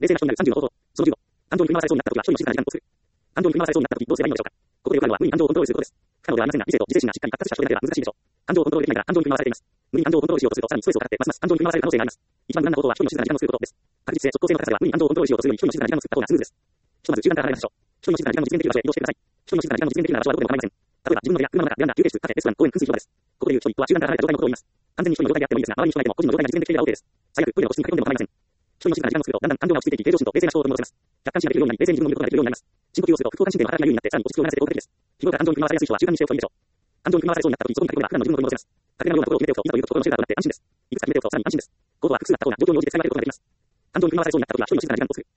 冷静な人になる30の方法。その15。感情に振り回されそうになった時は処理の静かな時間を作る。感情に振り回されそうになった時どうすればいいのでしょうか。ここでよくあるのは無に感情をコントロールすることです。不可能ではありませんが、理性と自制心がしっかり発達した人であれば難しいでしょう。感情をコントロールできないから感情に振り回されています。無に感情をコントロールしようとするとさらにストレスをかかってますます感情に振り回される可能性があります。一番無難な方法は一人の静かな時間を作ることです。確実性、即効性の高さでは無に感情をコントロールしようとするより一人の静かな時間を作った方がスムーズです。ひとまず中間から離れましょう。一人の静かな時間の実現できる場所へ移動してください。一人の静かな時間の実現できる場所はどこでも構いません。例えば自分の部屋、車の中、ベランダ、休憩室、カフェ、レストラン、公園、噴水広場です。ここでいう一人とは中間から離れた状態のことを言います。完全に一人の状態であってもいいですが、周りに人がいても個人の状態が実現できていれば OK です。最悪、トイレの個室に駆け込んでも構いません。一人の静かな時間を作ると、だんだん感情が落ち着いていき、平常心と冷静な思考を取り戻せます。客観視ができるようになり、冷静に自分の見ることができるようになります。深呼吸をすると、副交感神経の働きが優位になって、さらに落ち着きを促せて効果的です。日頃から感情に振り回されやすい人は習慣にしておくといいでしょう。感情に振り回されそうになった時、そこに駆け込めば普段の自分を取り戻せます。勝手なようなことを決めておくと、いざという時、心のシェルターとなって安心です。いくつか決めておくと、さらに安心です。行動は複数なった方が状況に応じて使い分けることができます。感情に振り回されそうになった時は、一人の静かな時間を作る。